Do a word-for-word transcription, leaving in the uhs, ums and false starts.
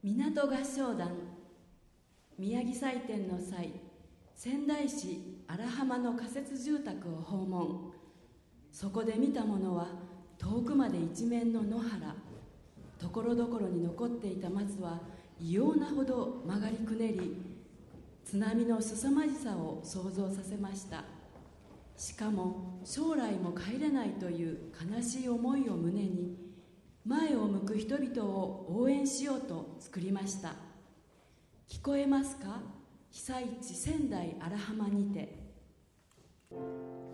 港合唱団宮城祭典の際、仙台市荒浜の仮設住宅を訪問。そこで見たものは遠くまで一面の野原。ところどころに残っていた松は異様なほど曲がりくねり、津波の凄まじさを想像させました。しかも将来も帰れないという悲しい思いを胸に、前を向く人々を応援しようと作りました。聞こえますか？被災地仙台荒浜にて。